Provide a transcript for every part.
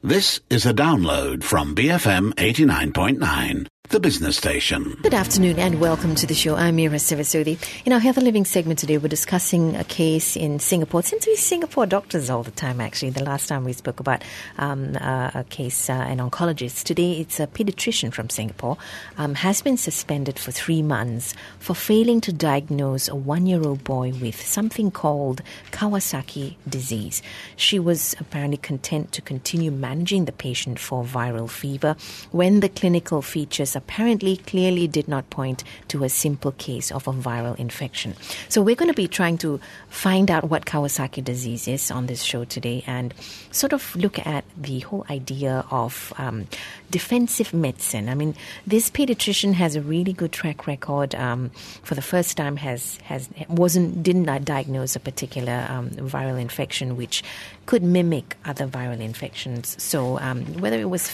This is a download from BFM 89.9, the business station. Good afternoon and welcome to the show. I'm Mira Sivasudi. In our Health and Living segment today, we're discussing a case in Singapore. It seems to be Singapore doctors all the time, actually. The last time we spoke about a case, an oncologist. Today, it's a pediatrician from Singapore, has been suspended for 3 months for failing to diagnose a 1-year-old boy with something called Kawasaki disease. She was apparently content to continue managing the patient for viral fever when the clinical features apparently clearly did not point to a simple case of a viral infection. So we're going to be trying to find out what Kawasaki disease is on this show today and sort of look at the whole idea of defensive medicine. I mean, this pediatrician has a really good track record. For the first time, didn't diagnose a particular viral infection which could mimic other viral infections. So whether it was,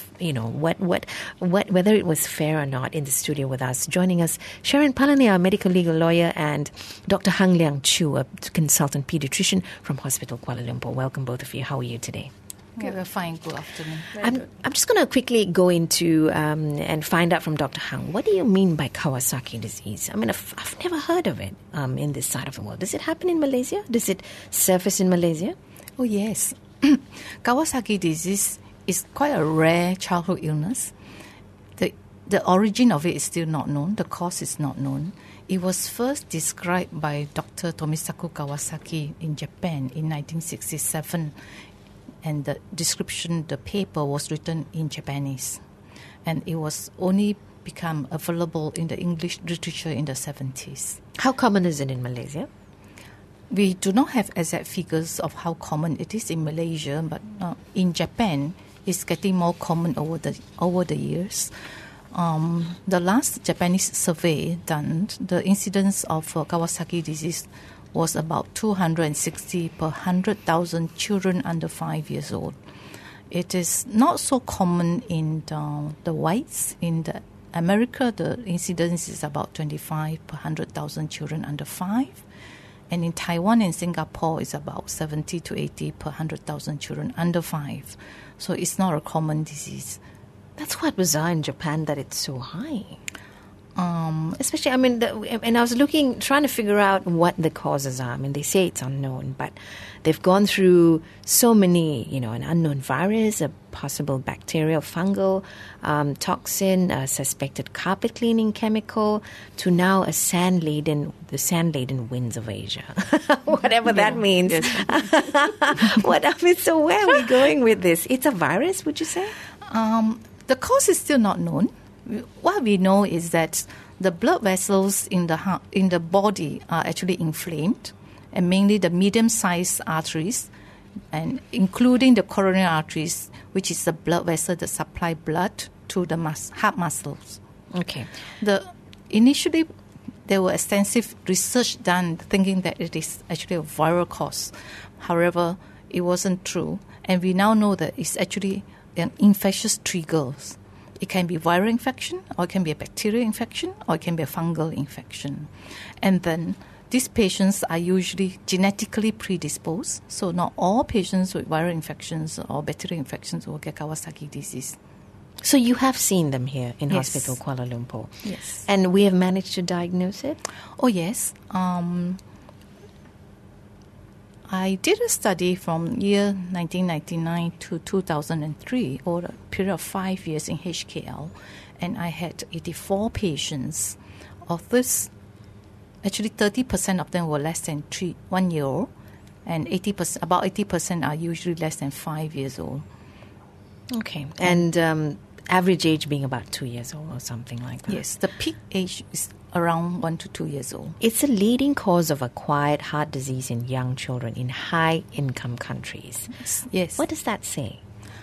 whether it was fair or not, in the studio with us, joining us, Sharon Palani, our medical legal lawyer, and Dr. Hang Liang Chu, a consultant pediatrician from Hospital Kuala Lumpur. Welcome, both of you. How are you today? We're fine. Good afternoon. I'm just going to quickly go into and find out from Dr. Hang, what do you mean by Kawasaki disease? I mean, I've never heard of it in this side of the world. Does it happen in Malaysia? Does it surface in Malaysia? Oh, yes. Kawasaki disease is quite a rare childhood illness. The origin of it is still not known. The cause is not known. It was first described by Dr. Tomisaku Kawasaki in Japan in 1967. And the description, the paper was written in Japanese. And it was only become available in the English literature in the 70s. How common is it in Malaysia? We do not have exact figures of how common it is in Malaysia, but in Japan, it's getting more common over the years. The last Japanese survey done, the incidence of Kawasaki disease was about 260 per 100,000 children under 5 years old. It is not so common in the whites. In America, the incidence is about 25 per 100,000 children under 5. And in Taiwan and Singapore, it's about 70 to 80 per 100,000 children under 5. So it's not a common disease. That's quite bizarre in Japan that it's so high. Especially, I mean, and I was trying to figure out what the causes are. I mean, they say it's unknown, but they've gone through so many, an unknown virus, a possible bacterial, fungal toxin, a suspected carpet cleaning chemical, to now the sand-laden winds of Asia. Whatever that means. Yes. So where are we going with this? It's a virus, would you say? The cause is still not known. What we know is that the blood vessels in the body are actually inflamed, and mainly the medium-sized arteries, and including the coronary arteries, which is the blood vessel that supply blood to the heart muscles. Okay. Initially, there were extensive research done thinking that it is actually a viral cause. However, it wasn't true, and we now know that it's actually an infectious triggers. It can be viral infection, or it can be a bacterial infection, or it can be a fungal infection. And then these patients are usually genetically predisposed, so not all patients with viral infections or bacterial infections will get Kawasaki disease. So you have seen them here in Hospital Kuala Lumpur? Yes. And we have managed to diagnose it? Oh, yes. I did a study from year 1999 to 2003, or a period of 5 years in HKL, and I had 84 patients. Of this, actually 30% of them were less than 1 year old, and about 80% are usually less than 5 years old. Okay, and average age being about 2 years old or something like that? Yes, the peak age is around 1 to 2 years old. It's a leading cause of acquired heart disease in young children in high-income countries. Yes. What does that say?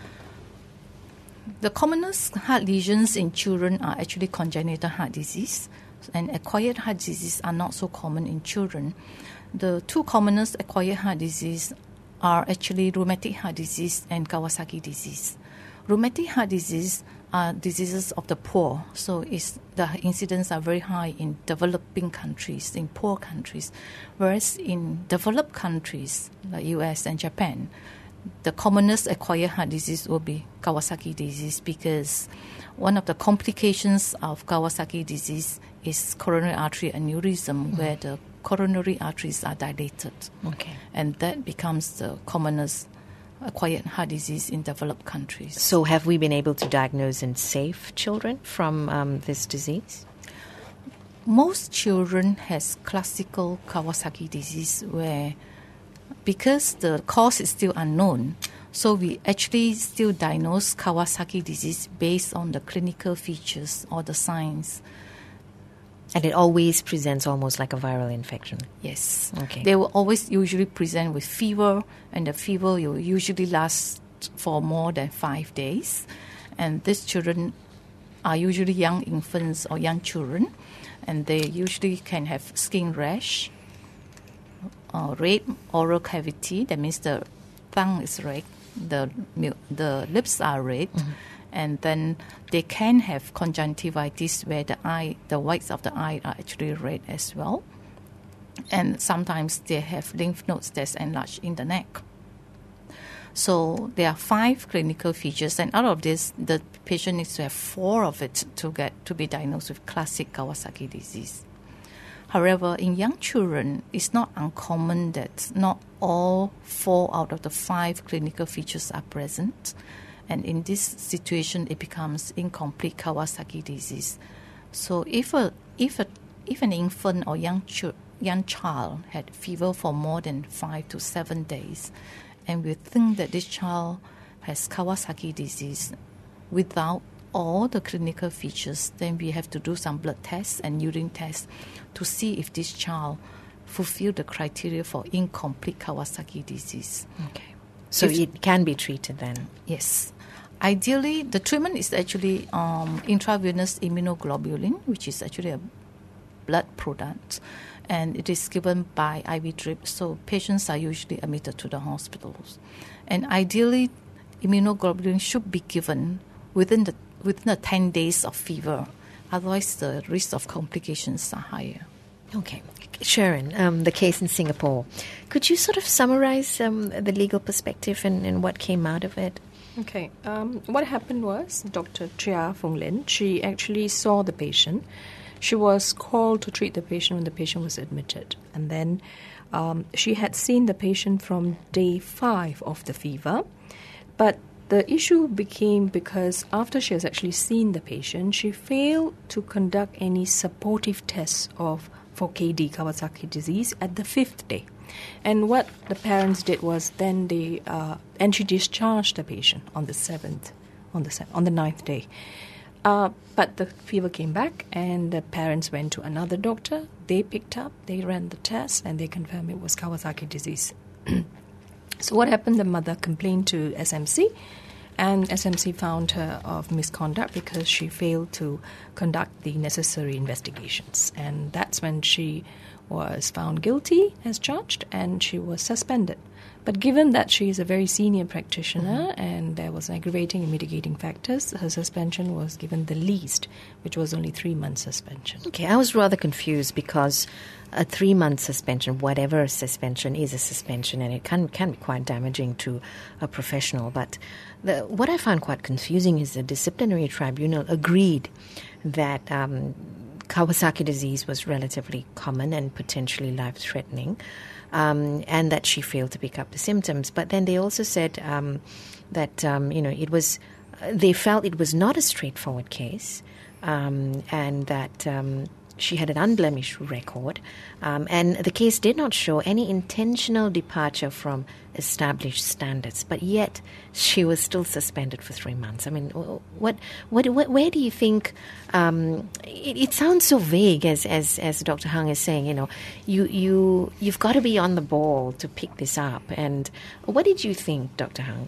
The commonest heart lesions in children are actually congenital heart disease, and acquired heart disease are not so common in children. The two commonest acquired heart disease are actually rheumatic heart disease and Kawasaki disease. Rheumatic heart disease are diseases of the poor, so the incidence are very high in developing countries, in poor countries, whereas in developed countries like US and Japan, the commonest acquired heart disease will be Kawasaki disease, because one of the complications of Kawasaki disease is coronary artery aneurysm, where the coronary arteries are dilated. Okay. And that becomes the commonest acquired heart disease in developed countries. So have we been able to diagnose and save children from this disease? Most children has classical Kawasaki disease, where because the cause is still unknown, so we actually still diagnose Kawasaki disease based on the clinical features or the signs. And it always presents almost like a viral infection. Yes. Okay. They will always usually present with fever, and the fever will usually last for more than 5 days. And these children are usually young infants or young children, and they usually can have skin rash, red oral cavity. That means the tongue is red, the lips are red, and then they can have conjunctivitis where the whites of the eye are actually red as well. And sometimes they have lymph nodes that's enlarged in the neck. So there are 5 clinical features, and out of this, the patient needs to have 4 of it to be diagnosed with classic Kawasaki disease. However, in young children, it's not uncommon that not all 4 out of the 5 clinical features are present, and in this situation, it becomes incomplete Kawasaki disease. So if an infant or young child had fever for more than 5 to 7 days, and we think that this child has Kawasaki disease without all the clinical features, then we have to do some blood tests and urine tests to see if this child fulfills the criteria for incomplete Kawasaki disease. Okay. So it can be treated then? Yes. Ideally, the treatment is actually intravenous immunoglobulin, which is actually a blood product, and it is given by IV drip, so patients are usually admitted to the hospitals. And ideally, immunoglobulin should be given within the 10 days of fever. Otherwise, the risk of complications are higher. Okay. Sharon, the case in Singapore, could you sort of summarize the legal perspective and what came out of it? Okay. What happened was Dr. Chia Fung Lin, she actually saw the patient. She was called to treat the patient when the patient was admitted. And then she had seen the patient from day 5 of the fever. But the issue became because after she has actually seen the patient, she failed to conduct any supportive tests for KD, Kawasaki disease, at the 5th day. And what the parents did was then and she discharged the patient on the 9th day. But the fever came back, and the parents went to another doctor. They picked up, they ran the test, and they confirmed it was Kawasaki disease. So what happened? The mother complained to SMC, and SMC found her of misconduct because she failed to conduct the necessary investigations. And that's when she was found guilty as charged, and she was suspended. But given that she is a very senior practitioner and there was aggravating and mitigating factors, her suspension was given the least, which was only 3 months suspension. Okay, I was rather confused because a 3-month suspension, whatever a suspension is a suspension, and it can be quite damaging to a professional. But what I found quite confusing is the disciplinary tribunal agreed that Kawasaki disease was relatively common and potentially life-threatening, and that she failed to pick up the symptoms. But then they also said that it was. They felt it was not a straightforward case, and that she had an unblemished record, and the case did not show any intentional departure from established standards. But yet, she was still suspended for 3 months. I mean, where do you think? It sounds so vague, as Dr. Hung is saying. You've got to be on the ball to pick this up. And what did you think, Dr. Hung?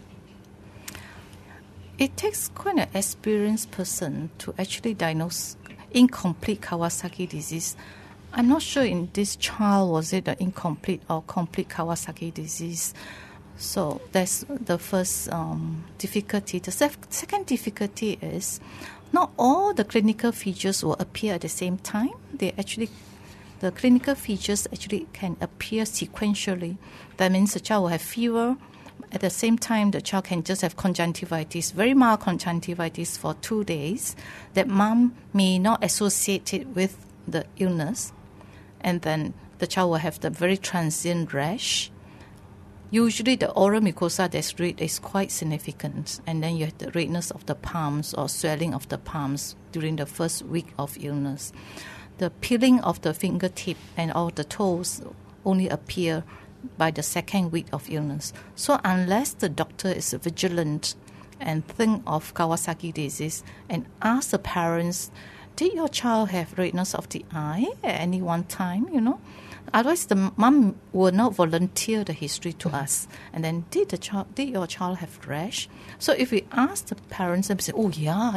It takes quite an experienced person to actually diagnose incomplete Kawasaki disease. I'm not sure in this child was it an incomplete or complete Kawasaki disease. So that's the first difficulty. The second difficulty is not all the clinical features will appear at the same time. The clinical features actually can appear sequentially. That means the child will have fever, At the same time, the child can just have conjunctivitis, very mild conjunctivitis for 2 days, that mom may not associate it with the illness, and then the child will have the very transient rash. Usually the oral mucosa that's red is quite significant, and then you have the redness of the palms or swelling of the palms during the first week of illness. The peeling of the fingertip and all the toes only appear by the second week of illness. So unless the doctor is vigilant and think of Kawasaki disease and ask the parents, did your child have redness of the eye at any one time, Otherwise, the mom will not volunteer the history to us. And then, did your child have rash? So if we ask the parents and say, oh yeah,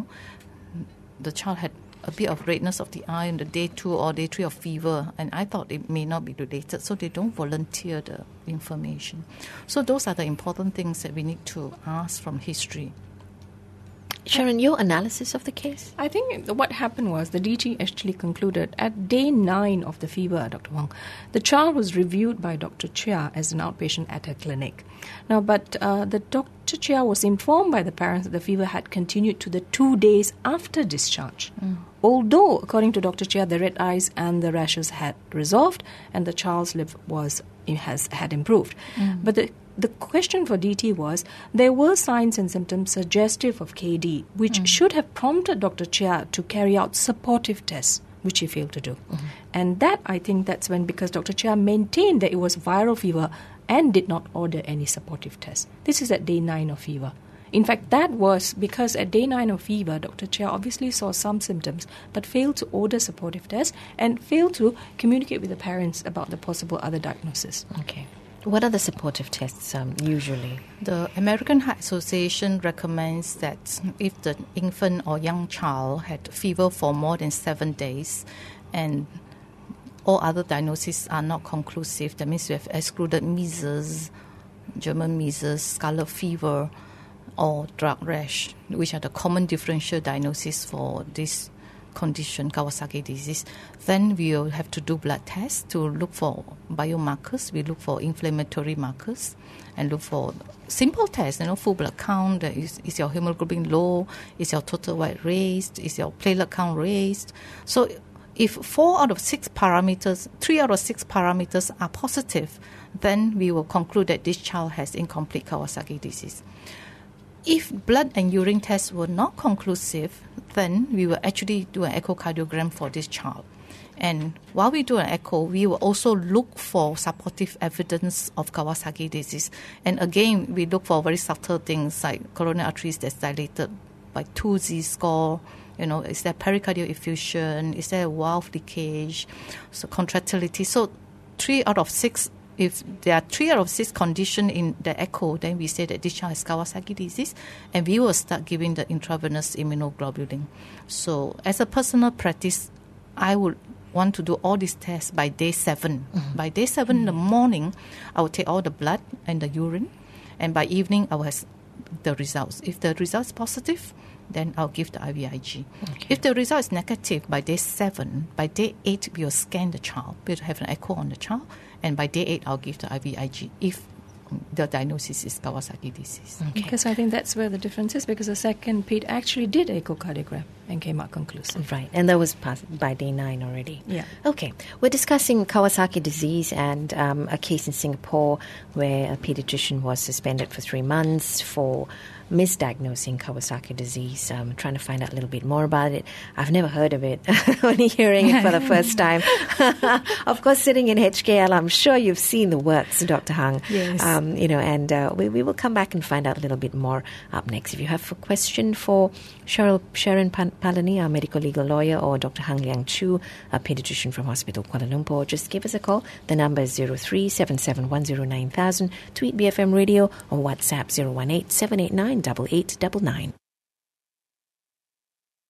the child had a bit of redness of the eye on the day 2 or day 3 of fever, and I thought it may not be related, so they don't volunteer the information. So those are the important things that we need to ask from history. Sharon, your analysis of the case? I think what happened was the DT actually concluded at day 9 of the fever, Dr. Wong, the child was reviewed by Dr. Chia as an outpatient at her clinic. Now, but the Dr. Chia was informed by the parents that the fever had continued to the 2 days after discharge. Although, according to Dr. Chia, the red eyes and the rashes had resolved and the child's lip had improved. But the question for DT was, there were signs and symptoms suggestive of KD, which should have prompted Dr. Chia to carry out supportive tests, which he failed to do. And that, I think, that's when, because Dr. Chia maintained that it was viral fever and did not order any supportive tests. This is at day 9 of fever. In fact, that was because at day 9 of fever, Dr. Chia obviously saw some symptoms, but failed to order supportive tests and failed to communicate with the parents about the possible other diagnosis. Okay. What are the supportive tests usually? The American Heart Association recommends that if the infant or young child had fever for more than 7 days and all other diagnoses are not conclusive, that means we have excluded measles, German measles, scarlet fever, or drug rash, which are the common differential diagnosis for this condition, Kawasaki disease, then we will have to do blood tests to look for biomarkers. We look for inflammatory markers and look for simple tests, full blood count. Is your hemoglobin low? Is your total white raised? Is your platelet count raised? So if 3 out of 6 parameters are positive, then we will conclude that this child has incomplete Kawasaki disease. If blood and urine tests were not conclusive, then we will actually do an echocardiogram for this child. And while we do an echo, we will also look for supportive evidence of Kawasaki disease. And again, we look for very subtle things like coronary arteries that's dilated by 2Z score. Is there pericardial effusion? Is there a valve leakage? So contractility. So 3 out of 6. If there are 3 out of 6 conditions in the echo, then we say that this child has Kawasaki disease, and we will start giving the intravenous immunoglobulin. So as a personal practice, I would want to do all these tests by day 7. By day 7 in the morning, I will take all the blood and the urine, and by evening, I will have the results. If the result is positive, then I'll give the IVIG. Okay. If the result is negative by day 7, by day 8, we will scan the child. We will have an echo on the child. And by day 8, I'll give the IVIG if the diagnosis is Kawasaki disease. Okay. Because I think that's where the difference is, because the second PED actually did echocardiogram and came out conclusive. Right, and that was by day 9 already. Yeah. Okay, we're discussing Kawasaki disease and a case in Singapore where a pediatrician was suspended for 3 months for misdiagnosing Kawasaki disease. Trying to find out a little bit more about it. I've never heard of it. Only hearing it for the first time. Of course, sitting in HKL, I'm sure you've seen the works, Dr. Hung. Yes. We will come back and find out a little bit more up next. If you have a question for Sharon Palani, our medical legal lawyer, or Dr. Hang Liang Chu, a pediatrician from Hospital Kuala Lumpur, just give us a call. The number is 03-7710-9000, tweet BFM Radio, or WhatsApp 018-789-8899.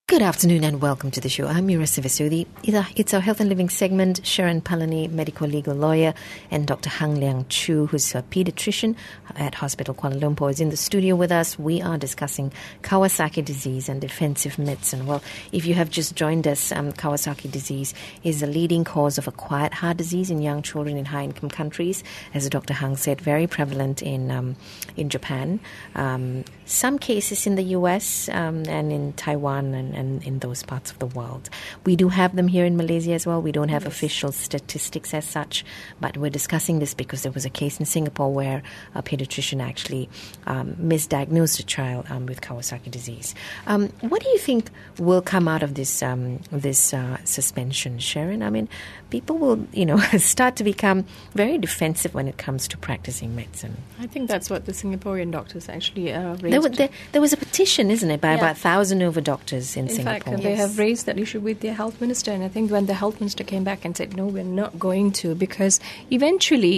Good afternoon and welcome to the show. I'm Mira Sivasudi. It's our Health and Living segment. Sharon Palani, medical legal lawyer, and Dr. Hang Liang Chu, who's a pediatrician at Hospital Kuala Lumpur, is in the studio with us. We are discussing Kawasaki disease and defensive medicine. Well, if you have just joined us, Kawasaki disease is a leading cause of acquired heart disease in young children in high-income countries. As Dr. Hang said, very prevalent in Japan. Some cases in the US and in Taiwan and in those parts of the world. We do have them here in Malaysia as well. We don't have official statistics as such, but we're discussing this because there was a case in Singapore where a pediatrician actually misdiagnosed a child with Kawasaki disease. What do you think will come out of this suspension, Sharon? I mean, people will, start to become very defensive when it comes to practicing medicine. I think that's what the Singaporean doctors actually raised. There was a petition, isn't it, by about 1,000 over doctors in Singapore. In fact, they have raised that issue with their health minister, and I think when the health minister came back and said, no, we're not going to, because eventually,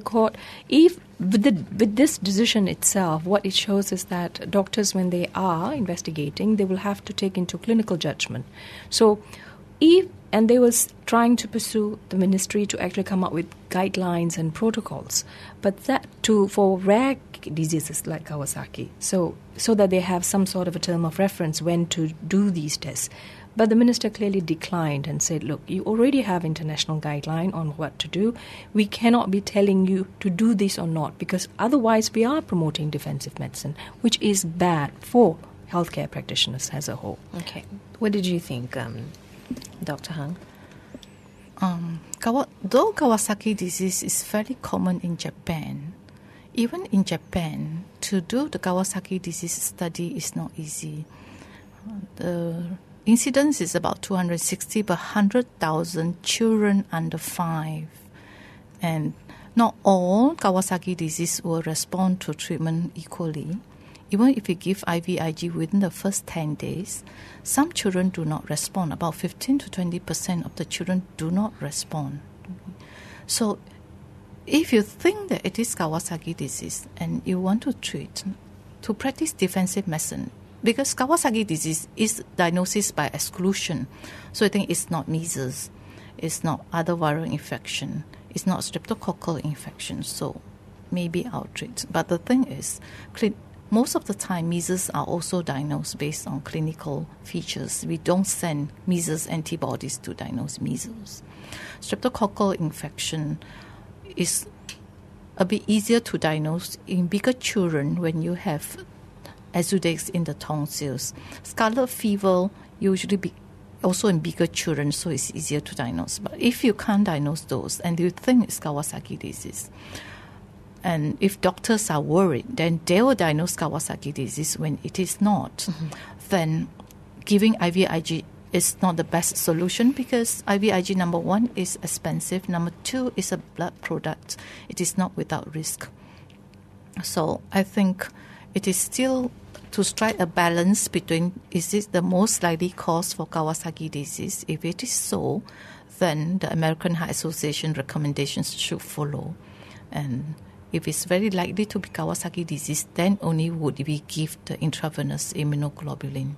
with this decision itself, what it shows is that doctors, when they are investigating, they will have to take into clinical judgment. And they was trying to pursue the ministry to actually come up with guidelines and protocols, but that for rare diseases like Kawasaki, so that they have some sort of a term of reference when to do these tests. But the minister clearly declined and said, look, you already have international guideline on what to do. We cannot be telling you to do this or not, because otherwise we are promoting defensive medicine, which is bad for healthcare practitioners as a whole. Okay. What did you think, Dr. Hang? Though Kawasaki disease is very common in Japan, even in Japan, to do the Kawasaki disease study is not easy. The incidence is about 260 per 100,000 children under 5. And not all Kawasaki disease will respond to treatment equally. Even if you give IVIG within the first 10 days, some children do not respond. About 15 to 20% of the children do not respond. So if you think that it is Kawasaki disease and you want to treat, to practice defensive medicine, because Kawasaki disease is diagnosis by exclusion. So I think it's not measles, it's not other viral infection, it's not streptococcal infection. So maybe I'll treat. But the thing is, most of the time, measles are also diagnosed based on clinical features. We don't send measles antibodies to diagnose measles. Streptococcal infection is a bit easier to diagnose in bigger children when you have exudates in the tonsils. Scarlet fever usually also in bigger children, so it's easier to diagnose. But if you can't diagnose those and you think it's Kawasaki disease, and if doctors are worried, then they will diagnose Kawasaki disease when it is not. Then giving IVIG is not the best solution, because IVIG, number one, is expensive. Number two, is a blood product. It is not without risk. So I think it is still to strike a balance between, is it the most likely cause for Kawasaki disease? If it is so, then the American Heart Association recommendations should follow. And if it's very likely to be Kawasaki disease, then only would we give the intravenous immunoglobulin.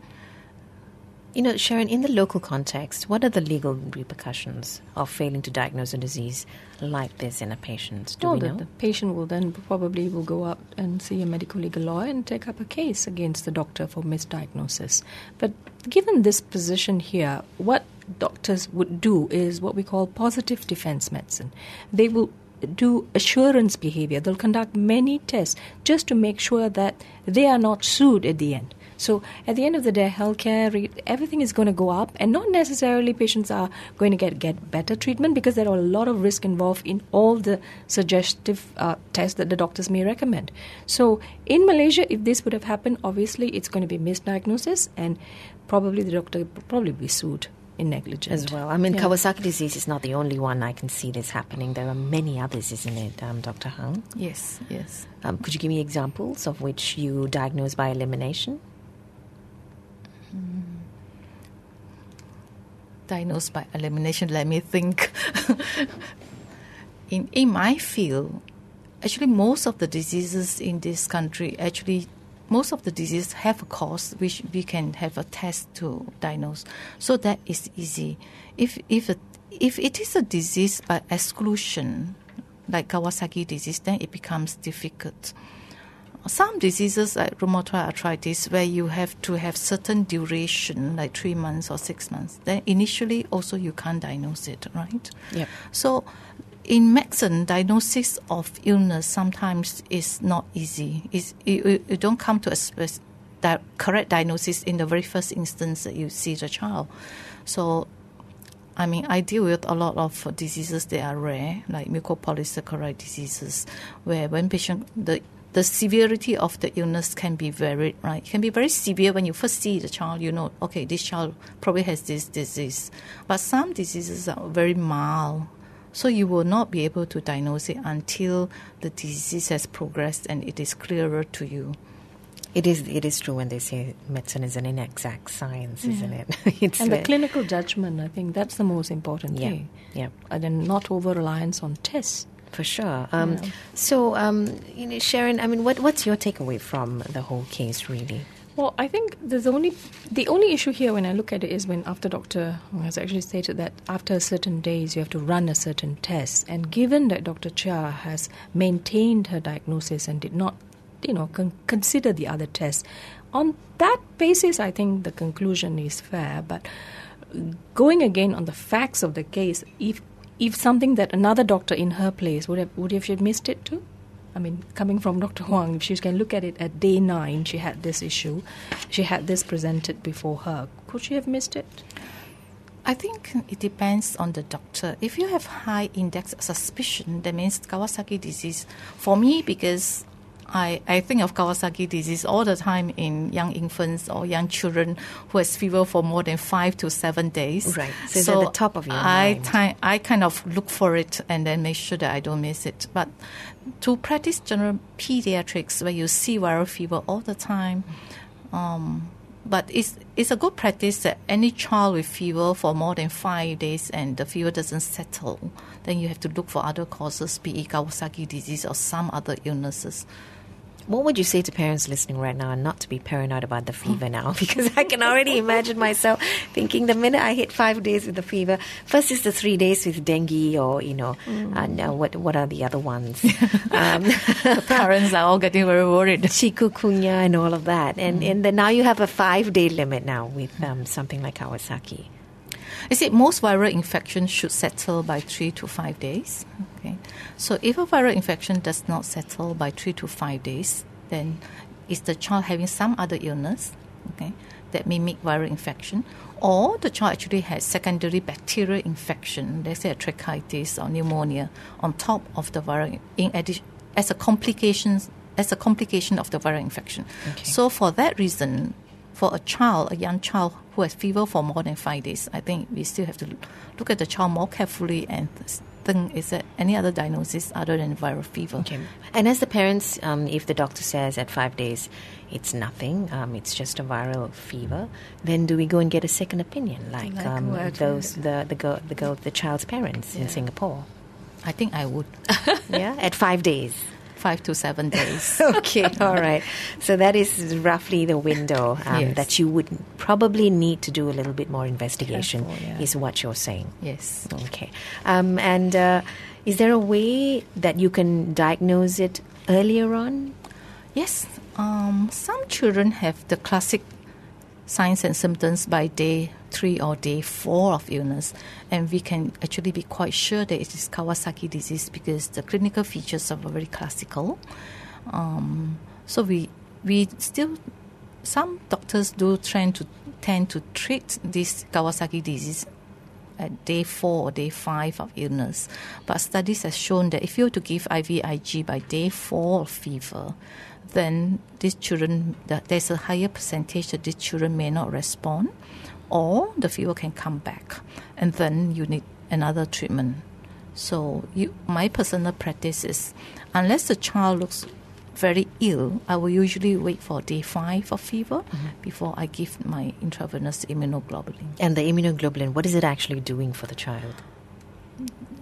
Sharon, in the local context, what are the legal repercussions of failing to diagnose a disease like this in a patient? Do we know? The patient will then probably go up and see a medical legal lawyer and take up a case against the doctor for misdiagnosis. But given this position here, what doctors would do is what we call positive defense medicine. They will do assurance behavior. They'll conduct many tests just to make sure that they are not sued at the end. So at the end of the day, healthcare, everything is going to go up, and not necessarily patients are going to get better treatment, because there are a lot of risk involved in all the suggestive tests that the doctors may recommend. So in Malaysia, if this would have happened, obviously it's going to be misdiagnosis, and probably the doctor will probably be sued in negligence as well. I mean, Kawasaki disease is not the only one I can see this happening. There are many others, isn't it, Dr. Hang? Yes. Could you give me examples of which you diagnose by elimination? Diagnosed by elimination, let me think. In my field, actually most of the diseases in this country, most of the diseases have a cause which we can have a test to diagnose. So that is easy. If it is a disease by exclusion, like Kawasaki disease, then it becomes difficult. Some diseases like rheumatoid arthritis, where you have to have certain duration, like 3 months or 6 months, then initially also you can't diagnose it, right? Yep. So in medicine, diagnosis of illness sometimes is not easy. You don't come to a correct diagnosis in the very first instance that you see the child. So, I mean, I deal with a lot of diseases that are rare, like mucopolysaccharide diseases, where when the severity of the illness can be varied, right? It can be very severe when you first see the child, you know, okay, this child probably has this disease. But some diseases are very mild, so you will not be able to diagnose it until the disease has progressed and it is clearer to you. It is true when they say medicine is an inexact science, isn't it? And the clinical judgment, I think that's the most important thing. Yeah. And then not over-reliance on tests. For sure. So, Sharon, I mean, what's your takeaway from the whole case, really? Well, I think the only issue here when I look at it is when after Dr. has actually stated that after certain days you have to run a certain test. And given that Dr. Chia has maintained her diagnosis and did not, consider the other tests, on that basis I think the conclusion is fair. But going again on the facts of the case, if something that another doctor in her place would have missed it too? I mean, coming from Dr. Huang, if she can look at it at day 9, she had this issue, she had this presented before her. Could she have missed it? I think it depends on the doctor. If you have high index of suspicion, that means Kawasaki disease. For me, because I think of Kawasaki disease all the time in young infants or young children who has fever for more than 5 to 7 days. Right. So it's at the top of your mind. I kind of look for it and then make sure that I don't miss it. But to practice general pediatrics, where you see viral fever all the time, but it's a good practice that any child with fever for more than 5 days and the fever doesn't settle, then you have to look for other causes, be it Kawasaki disease or some other illnesses. What would you say to parents listening right now, and not to be paranoid about the fever now? Because I can already imagine myself thinking the minute I hit 5 days with the fever, first is the 3 days with dengue or, what are the other ones? The parents are all getting very worried. Chikungunya and all of that. And then now you have a 5-day limit now with something like Kawasaki. You see, most viral infections should settle by 3 to 5 days. Okay, so if a viral infection does not settle by 3 to 5 days, then is the child having some other illness, okay, that may make viral infection, or the child actually has secondary bacterial infection, let's say a tracheitis or pneumonia, on top of the viral, in addition, as a complication of the viral infection. Okay. So for that reason, for a young child who has fever for more than 5 days, I think we still have to look at the child more carefully and think, is there any other diagnosis other than viral fever? Okay. And as the parents, if the doctor says at 5 days it's nothing, it's just a viral fever, then do we go and get a second opinion, like the child's parents in Singapore? I think I would. Yeah, at 5 days. 5 to 7 days. Okay, all right. So that is roughly the window yes. that you would probably need to do a little bit more investigation, is what you're saying. Yes. Okay. And is there a way that you can diagnose it earlier on? Yes. Some children have the classic signs and symptoms by day 3 or day 4 of illness, and we can actually be quite sure that it is Kawasaki disease because the clinical features are very classical. So we still, some doctors do tend to treat this Kawasaki disease at day 4 or day 5 of illness, but studies have shown that if you were to give IVIG by day 4 of fever, then these children, there's a higher percentage that these children may not respond, or the fever can come back, and then you need another treatment. So my personal practice is, unless the child looks very ill, I will usually wait for day 5 of fever before I give my intravenous immunoglobulin. And the immunoglobulin, what is it actually doing for the child?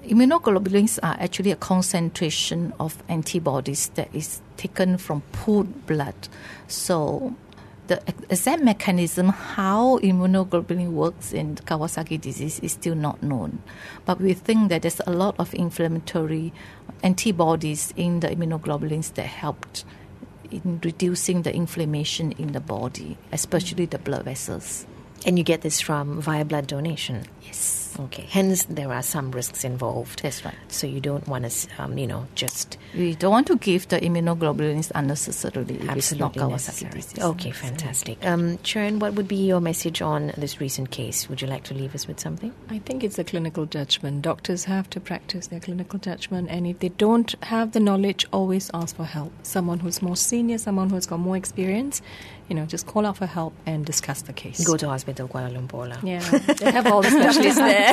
immunoglobulins are actually a concentration of antibodies that is taken from pooled blood. So the exact mechanism how immunoglobulin works in Kawasaki disease is still not known. But we think that there's a lot of inflammatory antibodies in the immunoglobulins that helped in reducing the inflammation in the body, especially the blood vessels. And you get this from via blood donation? Yes. Okay. Hence, there are some risks involved. That's right. So you don't want to, just... We don't want to give the immunoglobulins unnecessarily. If it's not Absolutely Kawasaki necessary. disease. Okay, fantastic. Sharon, what would be your message on this recent case? Would you like to leave us with something? I think it's a clinical judgment. Doctors have to practice their clinical judgment, and if they don't have the knowledge, always ask for help. Someone who's more senior, someone who's got more experience, just call out for help and discuss the case. Go to Hospital Kuala Lumpur. Yeah, they have all the specialists there.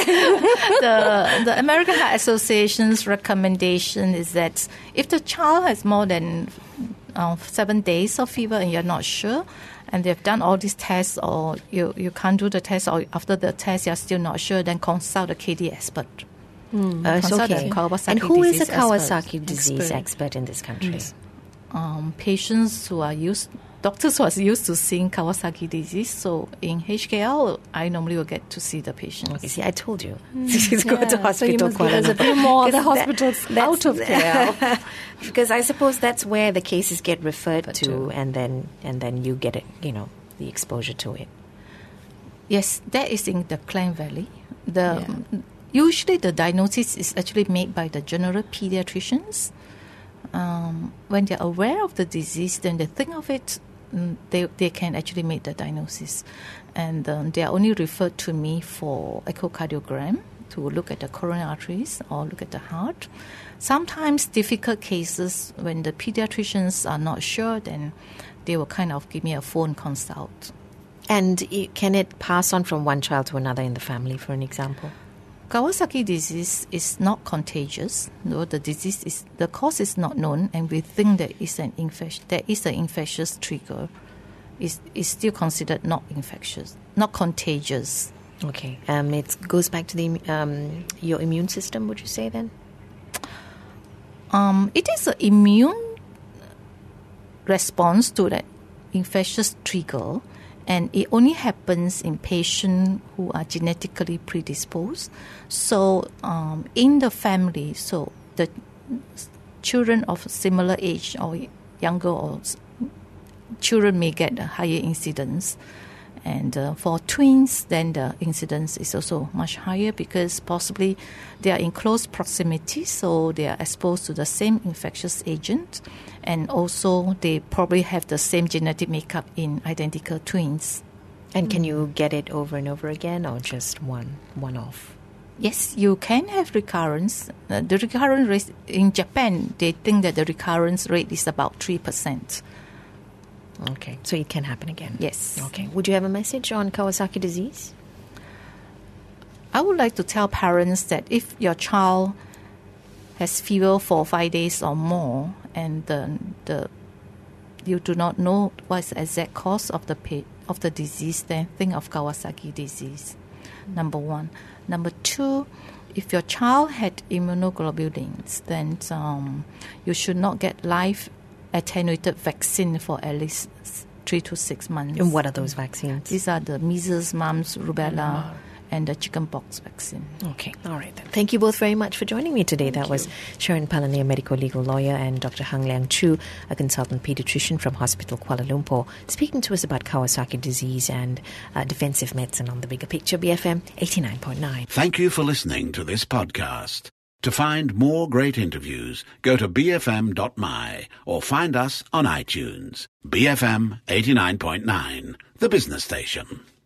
The American Heart Association's recommendation is that if the child has more than 7 days of fever and you're not sure, and they've done all these tests, or you can't do the test, or after the test you're still not sure, then consult a KD expert. Consult a Kawasaki and who is a disease Kawasaki disease expert in this country? Patients who are doctors who are used to seeing Kawasaki disease. So in HKL, I normally will get to see the patients. Okay, see, I told you. Go to Hospital so you must give Kuala us a Lumpur. few more other hospitals out of KL. Because I suppose that's where the cases get referred to, and then you get it, the exposure to it. Yes, that is in the Klang Valley. Usually the diagnosis is actually made by the general pediatricians. When they're aware of the disease, then they think of it, they can actually make the diagnosis. And they are only referred to me for echocardiogram to look at the coronary arteries or look at the heart. Sometimes difficult cases, when the pediatricians are not sure, then they will kind of give me a phone consult. And can it pass on from one child to another in the family, for an example? Kawasaki disease is not contagious. No, the cause is not known, and we think there is an infectious trigger. Is still considered not infectious, not contagious. Okay. It goes back to the your immune system. Would you say then? It is an immune response to that infectious trigger. And it only happens in patients who are genetically predisposed. So in the family, so the children of similar age or younger or children may get a higher incidence. And for twins, then the incidence is also much higher because possibly they are in close proximity, so they are exposed to the same infectious agent. And also they probably have the same genetic makeup in identical twins. And can you get it over and over again, or just one-off? Yes, you can have recurrence. The recurrence rate in Japan, they think that the recurrence rate is about 3%. Okay, so it can happen again. Yes. Okay. Would you have a message on Kawasaki disease? I would like to tell parents that if your child has fever for 5 days or more, and you do not know what's the exact cause of the disease, then think of Kawasaki disease. Number one. Number two, if your child had immunoglobulins, then you should not get live attenuated vaccine for at least 3 to 6 months. And what are those vaccines? These are the measles, mumps, rubella, and the chickenpox vaccine. Okay, all right then. Thank you both very much for joining me today. That was Sharon Palani, a medico-legal lawyer, and Dr. Hang Liang Chu, a consultant pediatrician from Hospital Kuala Lumpur, speaking to us about Kawasaki disease and defensive medicine on The Bigger Picture, BFM 89.9. Thank you for listening to this podcast. To find more great interviews, go to bfm.my or find us on iTunes. BFM 89.9, the business station.